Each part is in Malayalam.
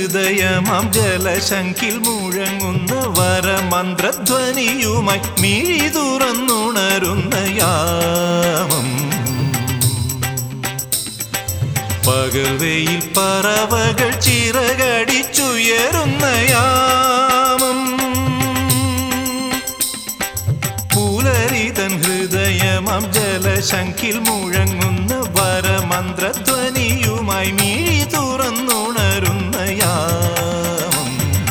ഹൃദയമാം ജലശങ്കിൽ മുഴങ്ങുന്ന വരമന്ത്രധ്വനിയുമായി മിഴി തുറന്നുണരുന്ന യാമം. പകൽ വെയിൽ പറവകൾ ചിറകടിച്ചുയരുന്ന യാമം. പുലരിതൻ ഹൃദയമാം ജലശങ്കിൽ മുഴങ്ങുന്ന വരമന്ത്രധ്വനിയുമായി മിഴി തുറന്നുണരുന്ന യാമം.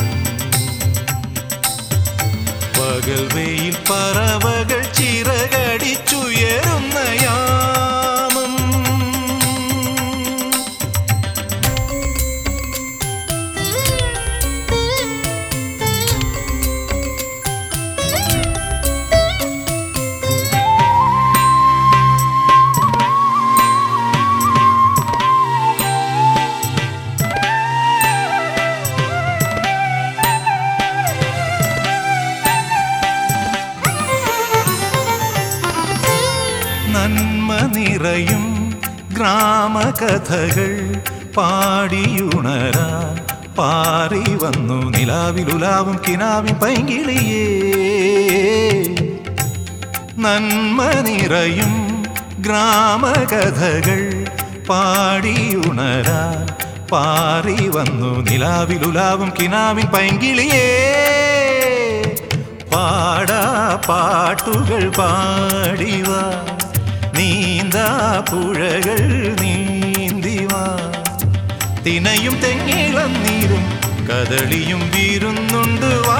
പകൽ വെയിൽ പറവകൾ ചിറകടിച്ചുയരുന്ന യാമം. നന്മ നിറയും ഗ്രാമകഥകൾ പാടിയുണരാൻ പാറി വന്നു നിലാവിലുലാവും കിനാവിൻ പൈങ്കിളിയേ. നന്മ നിറയും ഗ്രാമകഥകൾ പാടിയുണരാൻ പാറി വന്നു നിലാവിലുലാവും കിനാവിൻ പൈങ്കിളിയേ. പാടാ പാട്ടുകൾ പാടിവാ, നീന്താ പുഴകൾ നീന്തിവാ, തിനയും തെങ്ങിളം നീരും കദളിയും വീരുന്നുണ്ട് വാ.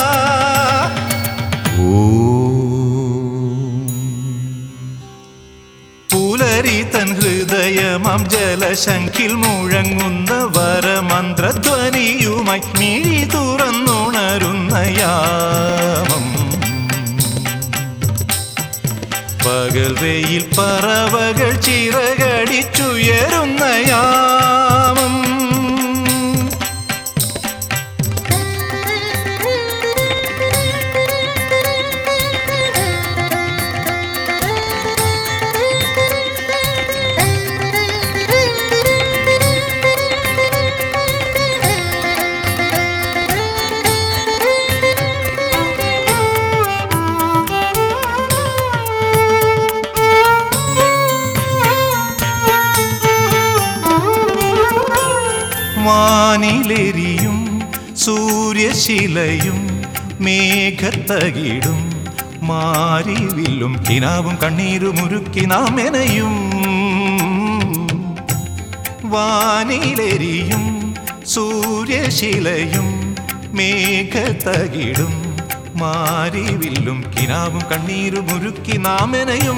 പുലരി തൻ ഹൃദയമാം ജലശങ്കിൽ മുഴങ്ങുന്ന വരമന്ത്രധ്വനിയുമായി മിഴി തുറന്നുണരുന്ന യാമം. പകൽ വെയിൽ പറവകൾ ചിറകടിച്ചുയരുന്ന യാമം. വാനിലെരിയും സൂര്യശിലയും മേഘത്തകിടും മാരിവില്ലും കിനാവും കണ്ണീരുമുരുക്കി നാം മെനയും. വാനിലെരിയും സൂര്യശിലയും മേഘത്തകിടും മാരിവില്ലും കിനാവും കണ്ണീരുമുരുക്കി നാം മെനയും.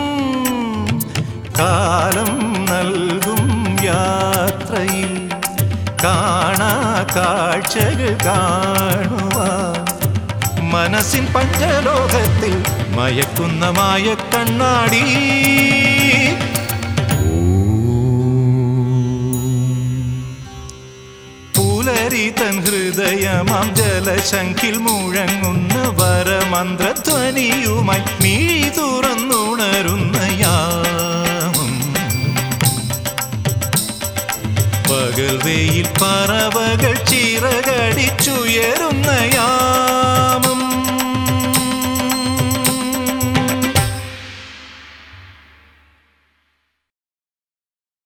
കാലം നൽകും യാത്രയിൽ കാണാ കാഴ്ചകൾ കാണുവാൻ മനസ്സിൻ പഞ്ചലോകത്തിൽ മയക്കുന്ന മായക്കണ്ണാടി. പുലരി തൻ ഹൃദയമാം ജലശങ്കിൽ മുഴങ്ങുന്ന വരമന്ത്രധ്വനിയുമായി മിഴി തുറന്നുണരുന്ന യാമം. പകൽ വെയിൽ പറവ